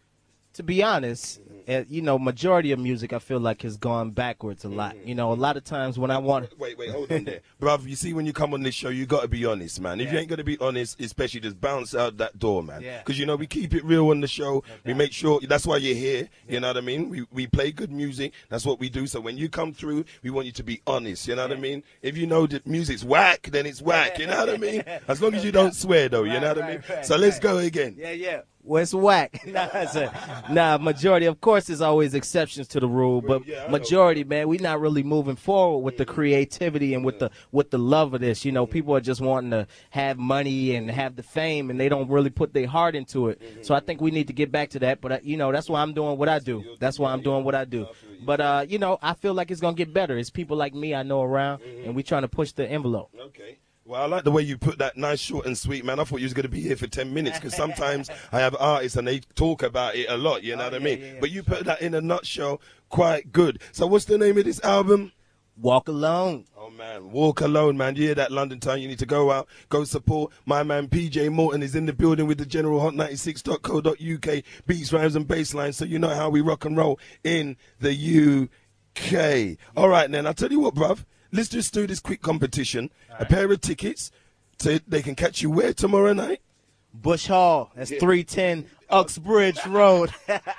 To be honest, uh, you know, majority of music I feel like has gone backwards a lot. You know, a lot of times when I want Wait, wait, hold on there. Bruv, you see when you come on this show, you got to be honest, man. If Yeah. you ain't going to be honest, especially just bounce out that door, man. Yeah. Because, you know, we keep it real on the show. We make sure, that's why you're here, you know what I mean? We we play good music. That's what we do. So when you come through, we want you to be honest, you know what I mean? If you know that music's whack, then it's whack, you know what I mean? As long as you don't swear, though, you know what I mean? right, right, So let's right. go again. Yeah, yeah. Well, it's whack. nah, sir. nah, majority. Of course, there's always exceptions to the rule, but yeah, I know. majority, man, we're not really moving forward with the creativity and with the with the love of this. You know, people are just wanting to have money and have the fame, and they don't really put their heart into it. So I think we need to get back to that. But uh, you know, that's why I'm doing what I do. That's why I'm doing what I do. But uh, you know, I feel like it's gonna get better. It's people like me I know around, and we trying to push the envelope. Okay. Well, I like the way you put that nice, short and sweet, man. I thought you was going to be here for ten minutes because sometimes I have artists and they talk about it a lot, you know what I mean? yeah, yeah. But you put that in a nutshell quite good. So what's the name of this album? Walk alone. Oh, man, Walk Alone, man. You hear that, London Town? You need to go out, go support. My man P J Morton is in the building with the General Hot ninety-six dot co dot U K, beats, rhymes and baselines, so you know how we rock and roll in the U K. All right, then, I'll tell you what, bruv. Let's just do this quick competition. A pair of tickets so they can catch you where tomorrow night? Bush Hall. That's three ten Uxbridge Road.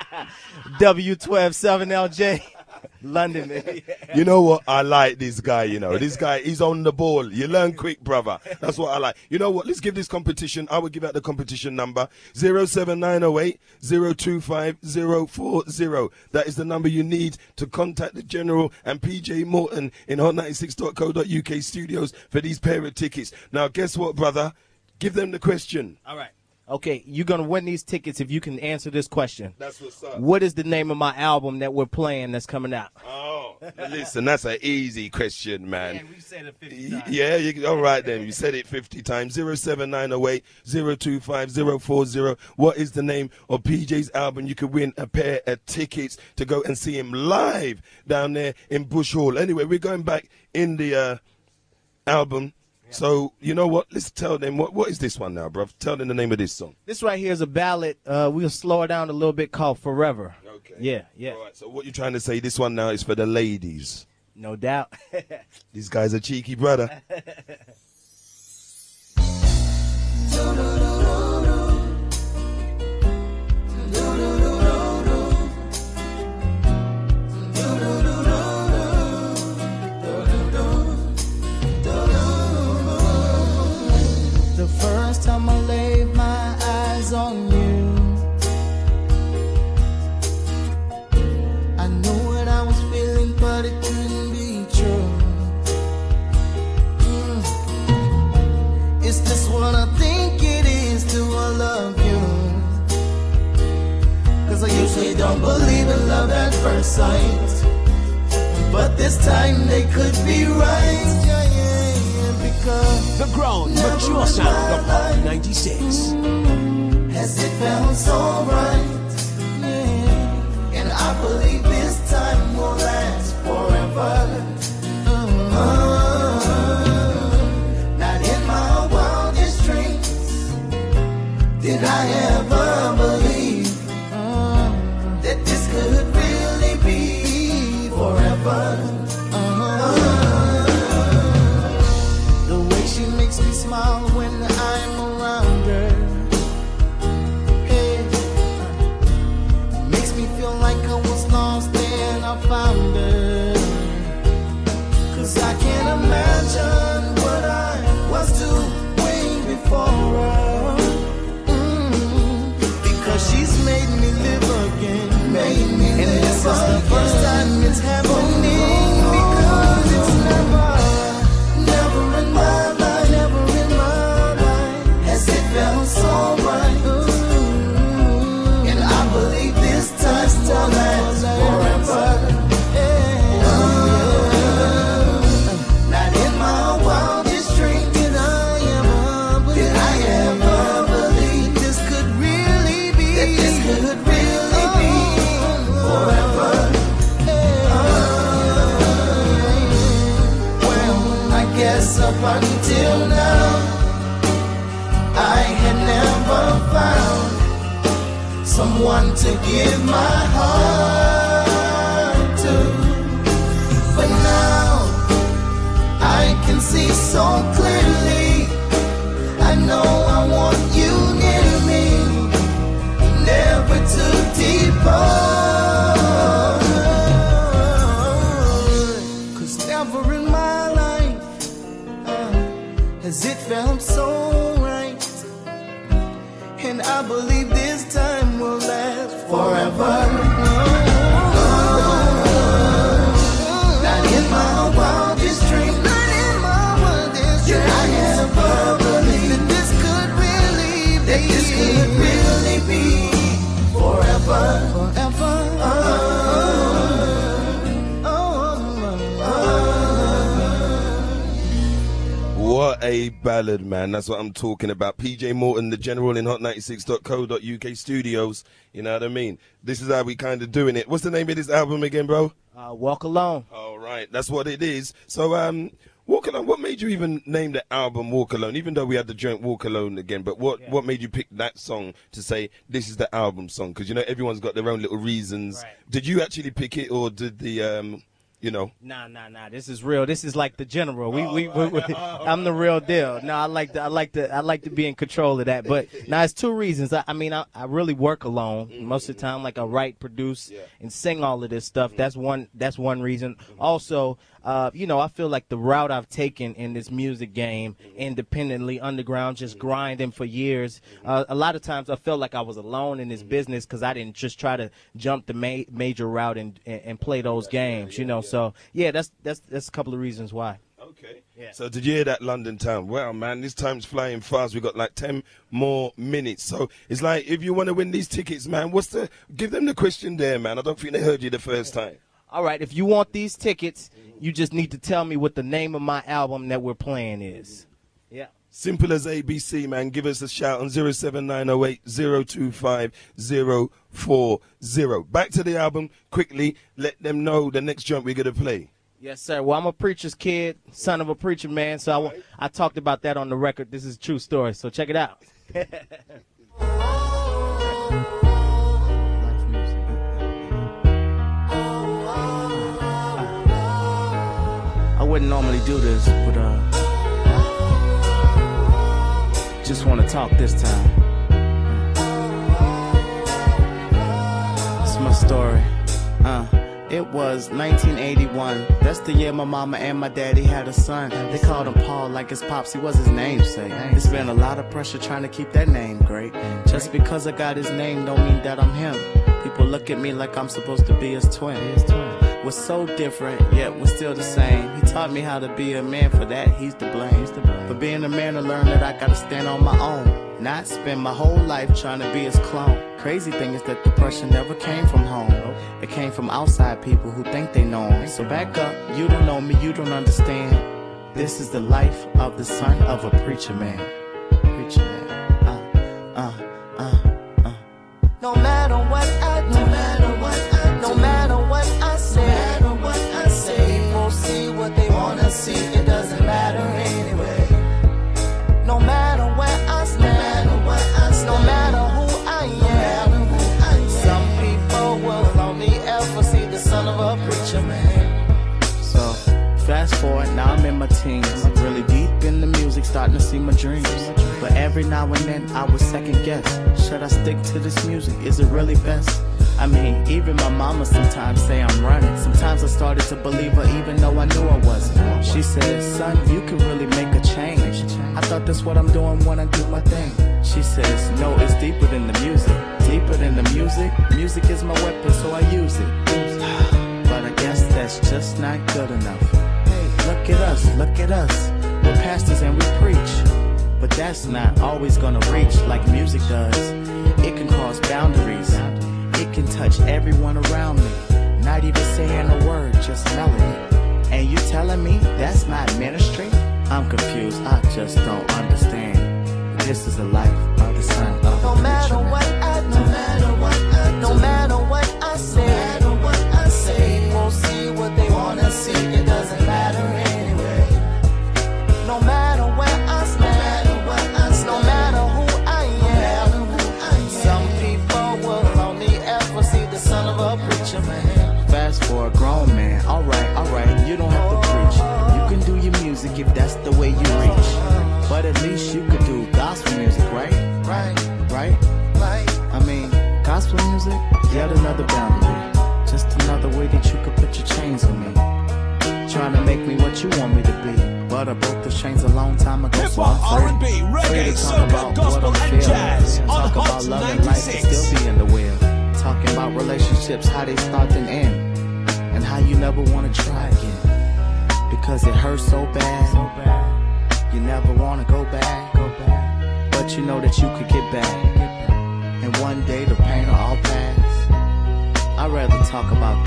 W twelve seven L J. London, baby. You know what? I like this guy, you know. This guy, he's on the ball. You learn quick, brother. That's what I like. You know what? Let's give this competition. I will give out the competition number. zero seven nine zero eight zero two five zero four zero. That is the number you need to contact the General and P J Morton in hot ninety-six dot co dot U K studios for these pair of tickets. Now, guess what, brother? Give them the question. All right. Okay, you're going to win these tickets if you can answer this question. That's what's up. What is the name of my album that we're playing that's coming out? Oh, listen, that's an easy question, man. we said it Y- Yeah, you, all right then. You said it fifty times. zero seven nine zero eight zero two five zero four zero. What is the name of P J's album? You could win a pair of tickets to go and see him live down there in Bush Hall. Anyway, we're going back in the uh, album. So, you know what? Let's tell them. What, what is this one now, bruv? Tell them the name of this song. This right here is a ballad. Uh, we'll slow it down a little bit called Forever. Okay. Yeah, yeah. All right, so what you're trying to say, this one now is for the ladies. No doubt. This guy's a cheeky brother. The first time I laid my eyes on you, I knew what I was feeling, but it couldn't be true. Mm. Is this what I think it is to love you? Cause I usually don't believe in love at first sight, but this time they could be right. Yeah, yeah, yeah, because The grown, mature sound of Hot ninety-six. has it felt so right? Yeah. And I believe this time will last forever. Uh, not in my wildest dreams did I ever believe uh, that this could really be forever. Uh, the way she makes me smile when I'm around her, hey, makes me feel like I was lost and I found her. Cause I can't imagine what I was doing before her. Mm, because she's made me live again. Made me and live this is the first time it's happening. Because it's never, never in my life, never in my life has it felt so right. Ooh, and I believe this time still lasts forever. Yeah. Not in my wildest dream did I ever believe, did I ever believe this could really be, that this could really be forever. Well, I guess up until now I had never found someone to give my heart to. But now I can see so clearly. I know I want you near me, never to depart. Cause never in my life uh, has it felt so right. And I believe this time will last forever. Not in my wildest dream, not in my wildest dream. I never believed that this could really be, that this could really be forever, forever. Oh, oh, oh, oh. What a ballad, man. That's what I'm talking about. P J Morton, the General in hot ninety-six dot co dot U K studios. You know what I mean? This is how we kind of doing it. What's the name of this album again, bro? Uh, Walk Alone. All right. That's what it is. So, um, Walk Alone, what made you even name the album Walk Alone? Even though we had the joint Walk Alone again, but what, yeah. what made you pick that song to say this is the album song? Because, you know, everyone's got their own little reasons. Right. Did you actually pick it, or did the, um, you know? Nah, nah, nah. This is real. This is like the General. We, oh, we, we, we, we I'm the real deal. No, I like to, I like to, I like to be in control of that. But now it's two reasons. I, I mean, I, I really work alone mm-hmm. most of the time. Like I write, produce, yeah. and sing all of this stuff. Mm-hmm. That's one. That's one reason. Mm-hmm. Also, uh, you know, I feel like the route I've taken in this music game, mm-hmm. independently, underground, just mm-hmm. grinding for years. Mm-hmm. Uh, a lot of times I felt like I was alone in this mm-hmm. business because I didn't just try to jump the ma- major route and, and and play those games. Yeah, you know. Yeah. So yeah, that's that's that's a couple of reasons why. Okay. Yeah. So did you hear that, London Town? Well, man, this time's flying fast. We got like ten more minutes. So it's like, if you want to win these tickets, man, what's the? Give them the question there, man. I don't think they heard you the first time. All right. If you want these tickets, you just need to tell me what the name of my album that we're playing is. Yeah. Simple as A B C, man. Give us a shout on zero seven nine zero eight zero two five zero four zero. Back to the album quickly. Let them know the next jump we're gonna play. Yes, sir. Well, I'm a preacher's kid, son of a preacher man. So I, right. I talked about that on the record. This is a true story. So check it out. I wouldn't normally do this, but uh, just want to talk this time. It's my story. Uh, it was nineteen eighty-one. That's the year my mama and my daddy had a son. They called him Paul like his pops. He was his namesake. It's been a lot of pressure trying to keep that name great. Just because I got his name don't mean that I'm him. People look at me like I'm supposed to be his twin. We're so different, yet we're still the same. He taught me how to be a man. For that, he's to blame. He's to blame. For being a man, I learned that I gotta stand on my own, not spend my whole life trying to be his clone. Crazy thing is that depression never came from home. It came from outside people who think they know him. So back up, you don't know me, you don't understand. This is the life of the son of a preacher man. Preacher man. Uh, uh, uh, uh. No matter what I do, no matter what I do, no matter what I say, no matter what I say, people see what they wanna see. It doesn't matter anyway. No matter where I stand, no matter what I stand, no matter who I am, no who I am. Some people will only ever see the son of a preacher man. So fast forward, now I'm in my teens, really deep in the music, starting to see my dreams. But every now and then I would second guess, should I stick to this music? Is it really best? I mean, even my mama sometimes say I'm running. Sometimes I started to believe her even though I knew I wasn't. She said, son, you can really make a change. I thought that's what I'm doing when I do my thing. She says, no, it's deeper than the music. Deeper than the music. Music is my weapon, so I use it. But I guess that's just not good enough. Hey, look at us, look at us. We're pastors and we preach. But that's not always gonna reach like music does. It can cross boundaries. It can touch everyone around me. Not even saying a word, just melody. And you telling me that's not ministry? I'm confused, I just don't understand. This is the life of the son of a No matter what I do, no matter what I do, no matter what I say, no matter what I say, people see what they wanna see. It doesn't matter anyway. No matter where I stand, no matter what I stand, no matter who I am, no matter who I am. Some people will and do your music if that's the way you reach. But at least you could do gospel music, right? Right. Right? Right. I mean, gospel music, yet another boundary. Just another way that you could put your chains on me. Trying to make me what you want me to be. But I broke the chains a long time ago, so I'm Hip-hop, free. R and B, reggae, Free to talk soca, about gospel, what I'm and feeling. jazz on Talk about Hot love and life and ninety-six. still be in the wheel. Talking about relationships, how they start and end. And how you never want to try again. Because it hurts so bad. So bad. You never want to go back. Go back. But you know that you could get back. And one day the pain will all pass. I'd rather talk about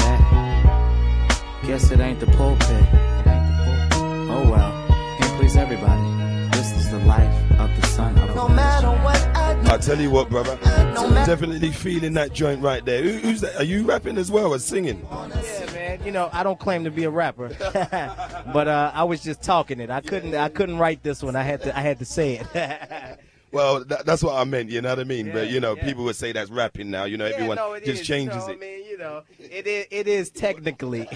that. Guess it ain't the pulpit. It ain't the pulpit. Oh well. Can't please everybody. This is the life of the son of a No matter what I do, I tell you what, brother, no matter. definitely feeling that joint right there. Who, who's that? Are you rapping as well as singing? Yeah, man. You know, I don't claim to be a rapper, but uh, I was just talking it. I couldn't. I couldn't write this one. I had to. I had to say it. Well, that, that's what I meant, you know what I mean? Yeah, but, you know, yeah. people would say that's rapping now. You know, Yeah, everyone no, it just is, changes you know, it. I mean, you know, it is, it is technically,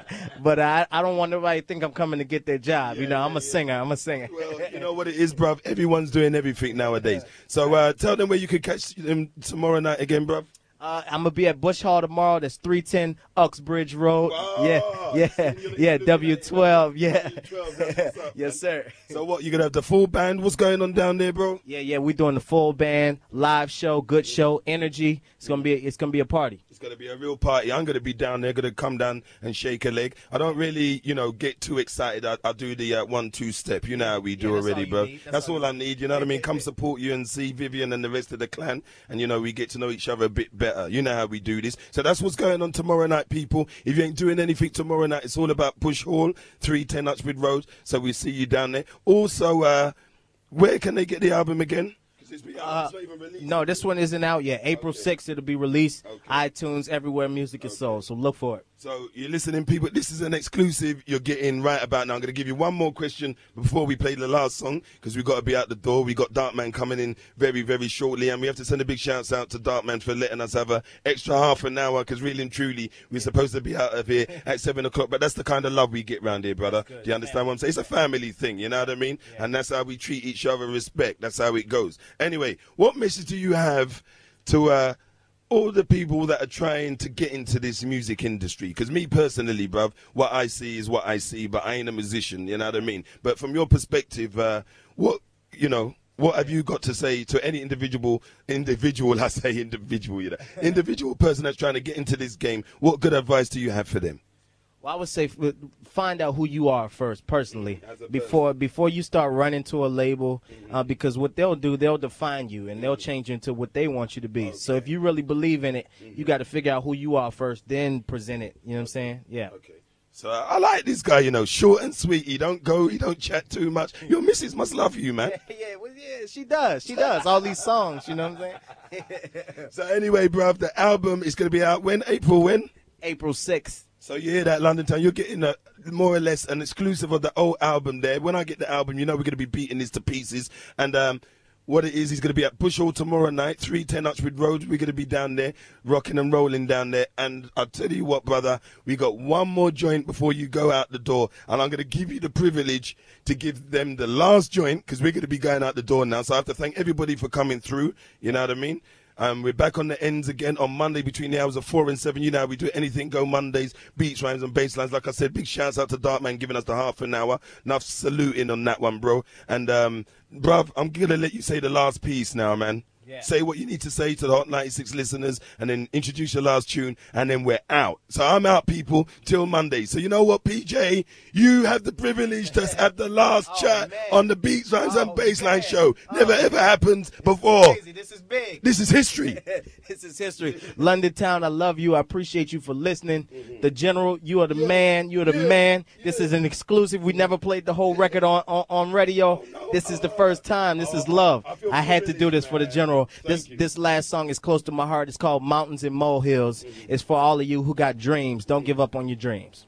but I, I don't want nobody to think I'm coming to get their job. Yeah, you know, yeah, I'm a yeah. singer. I'm a singer. Well, you know what it is, bruv? Everyone's doing everything nowadays. So uh, tell them where you could catch them tomorrow night again, bruv. Uh, I'm gonna be at Bush Hall tomorrow. That's three ten Uxbridge Road. Wow. Yeah, yeah, Seen you- yeah. you W twelve. Yeah. W twelve, that's what's up, Yes, man. sir. So what, you going to have the full band? What's going on down there, bro? Yeah, yeah. We're doing the full band, live show, good show, energy. It's gonna be. It's gonna be a party. It's going to be a real party. I'm going to be down there, going to come down and shake a leg. I don't really, you know, get too excited. I, I do the uh, one, two step. You know how we do Yeah, that's already, all you bro. need. That's That's all all you I need. You know what I mean? Come support you and see Vivian and the rest of the clan. And, you know, we get to know each other a bit better. You know how we do this. So that's what's going on tomorrow night, people. If you ain't doing anything tomorrow night, it's all about Bush Hall, three ten Uxbridge Road. So we see you down there. Also, uh, where can they get the album again? 'Cause it's been- Uh, it's not even released. No, this one isn't out yet. April Okay. sixth, it'll be released. Okay. iTunes, everywhere music is sold. So look for it. So you're listening, people. This is an exclusive you're getting right about now. I'm going to give you one more question before we play the last song because we've got to be out the door. We got Darkman coming in very, very shortly, and we have to send a big shout out to Darkman for letting us have a extra half an hour because really and truly we're supposed to be out of here at seven o'clock. But that's the kind of love we get round here, brother. Do you understand what I'm saying? It's a family thing, you know what I mean? And that's how we treat each other, respect. That's how it goes. Anyway, what message do you have to uh, all the people that are trying to get into this music industry? Because me personally, bruv, what I see is what I see, but I ain't a musician, you know what I mean? But from your perspective, uh, what, you know, what have you got to say to any individual, individual, I say individual, you know, individual person that's trying to get into this game? What good advice do you have for them? Well, I would say f- find out who you are first, personally, As a person. before before you start running to a label, uh, because what they'll do, they'll define you and they'll change you into what they want you to be. So if you really believe in it, you got to figure out who you are first, then present it. You know what I'm saying? Yeah. Okay. So I, I like this guy, you know, short and sweet. He don't go, he don't chat too much. Your missus must love you, man. Yeah, well, yeah, she does. She does. All these songs, you know what I'm saying? So anyway, bruv, the album is going to be out when? April when? April sixth. So you hear that, London Town? You're getting a, more or less an exclusive of the old album there. When I get the album, you know we're going to be beating this to pieces. And um, what it is, he's going to be at Bush Hall tomorrow night, three ten Uxbridge Road. We're going to be down there, rocking and rolling down there. And I'll tell you what, brother, we got one more joint before you go out the door. And I'm going to give you the privilege to give them the last joint because we're going to be going out the door now. So I have to thank everybody for coming through. You know what I mean? Um, we're back on the ends again on Monday between the hours of four and seven. You know how we do anything go Mondays, beats, rhymes, and bass lines. Like I said, big shouts out to Darkman giving us the half an hour. Enough saluting on that one, bro. And, um, bruv, I'm going to let you say the last piece now, man. Yeah. Say what you need to say to the Hot ninety-six listeners and then introduce your last tune and then we're out. So I'm out, people, till Monday. So you know what, P J? You have the privilege to have the last Oh, chat man. on the Beats, Rhymes, Oh, and Bassline man. show. Never Oh. ever happened before. Crazy. This is big. This is history. This is history. London Town, I love you. I appreciate you for listening. The General, you are the man. You are the man. This is an exclusive. We never played the whole record on, on, on radio. This is the first time. This is love. I feel I had to do this for the General. This Thank you. this last song is close to my heart. It's called Mountains and Molehills. It's for all of you who got dreams. Don't give up on your dreams.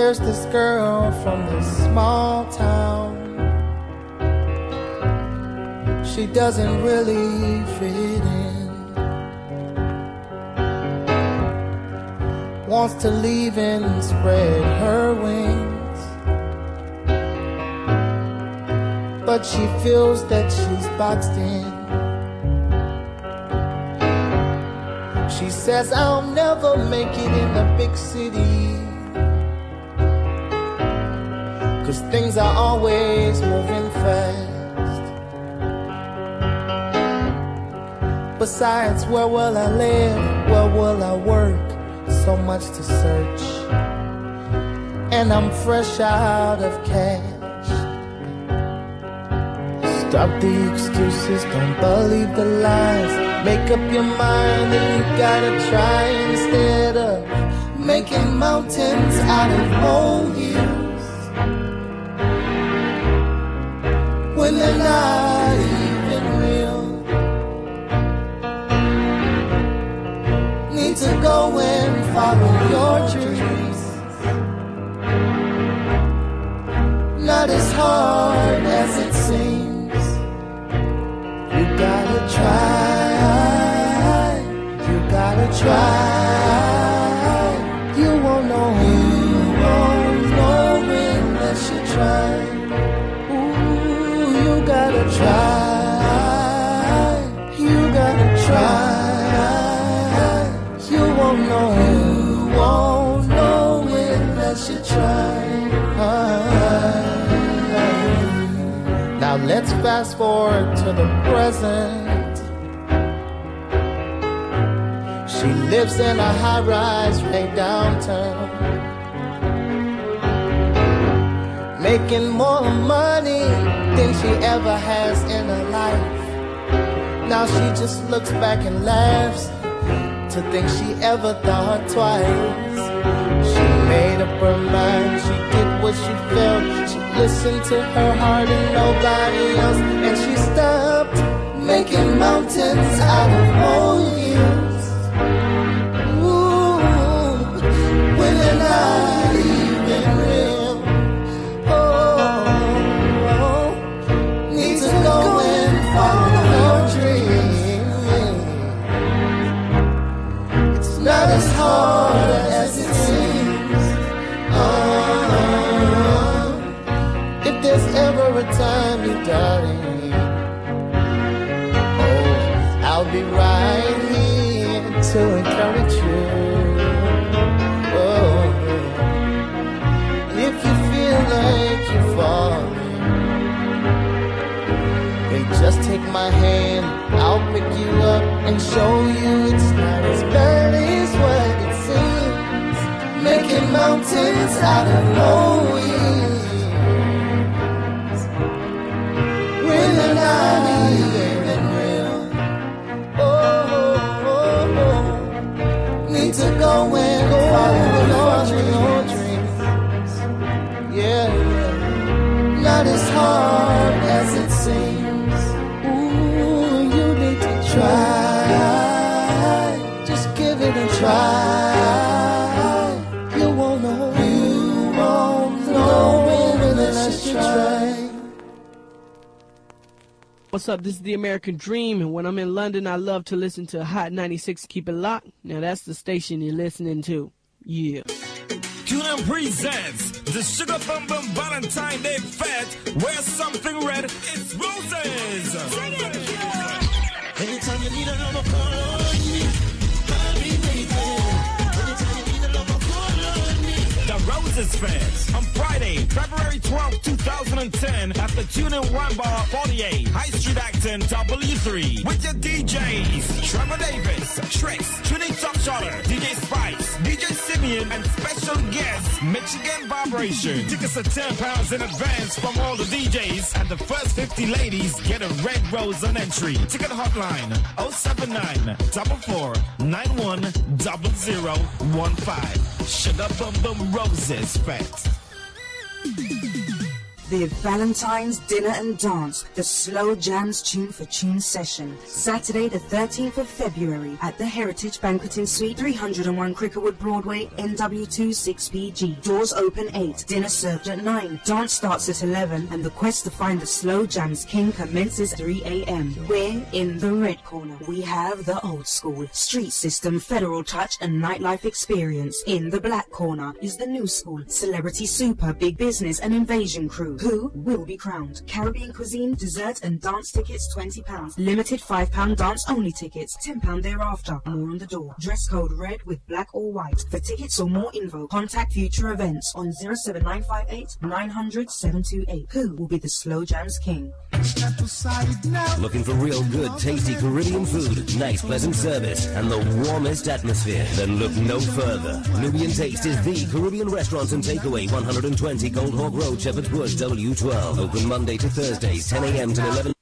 there's this girl from this small town. She doesn't really fit in. Wants to leave and spread her wings, but she feels that she's boxed in. She says, I'll never make it in a big city, 'cause things are always moving fast. Besides, where will I live? Where will I work? So much to search, and I'm fresh out of cash. Stop the excuses, don't believe the lies. Make up your mind and you gotta try, instead of making mountains out of molehills when they're not even real. Need to go and follow your dreams, not as hard as it seems. You gotta try, you gotta try. You won't know, you won't know unless you try. Ooh, you gotta try, you gotta try. You won't know, you won't know unless you try. Now let's fast forward to the present. She lives in a high-rise right downtown, making more money than she ever has in her life. Now she just looks back and laughs to think she ever thought twice. She made up her mind, she did what she felt. She listened to her heart and nobody else, and she stopped making mountains out of molehills. Ooh, when they're not even real. Oh, oh, need to go and follow your dreams. It's not as hard as it seems. Oh, if there's ever a time you darling, oh, I'll be right here to encourage you. Oh, if you feel like you're falling, then just take my hand, I'll pick you up and show you it's not as bad as what it seems. Making mountains out of molehills when they're not even real. Oh, oh, oh. Need to go and follow your dreams. Yeah, yeah. Not as hard as it seems. Ooh, you need to try. Just give it a try. You won't know, you won't know unless you try. What's up? This is the American Dream, and when I'm in London, I love to listen to Hot ninety-six. Keep it locked. Now that's the station you're listening to. Yeah. Q-Lam presents the Sugar Bum Bum Valentine Day Fete. Wear something red, it's roses. Anytime you need a lover, call on me. I'll be waiting. Anytime you need a lover, call on me. The Roses Fest on Friday, February twelfth, two thousand ten at the Tune-In Wine Bar, forty-eight High Street, Acton, W three with your D Js Trevor Davis, Trix, Trinity Top Shotter, D J Spice, D J Simeon, and special guest Michigan Vibration. Tickets are ten pounds in advance from all the D Js, and the first fifty ladies get a red rose on entry. Ticket hotline oh seven nine, four four, nine one zero zero one five. Sugar Bum Bum Roses Fest. The Valentine's Dinner and Dance, the Slow Jams Tune for Tune session. Saturday the thirteenth of February at the Heritage Banqueting Suite, three oh one Crickerwood Broadway, N W two six P G. Doors open eight, dinner served at nine. Dance starts at eleven and the quest to find the Slow Jams King commences at three a m We're in the red corner. We have the old school, street system, federal touch and nightlife experience. In the black corner is the new school, celebrity super, big business and invasion crew, who will be crowned. Caribbean cuisine, dessert and dance tickets twenty pounds. Limited five pound dance only tickets, ten pounds thereafter. More on the door. Dress code red with black or white. For tickets or more info, contact Future Events on zero seven nine five eight nine hundred seven two eight. Who will be the Slow Jams King? Looking for real good, tasty Caribbean food, nice pleasant service, and the warmest atmosphere? Then look no further. Nubian Taste is the Caribbean restaurant and takeaway, one hundred twenty Gold Hawk Road, Shepherd's Bush, W twelve. Open Monday to Thursdays, ten a m to eleven.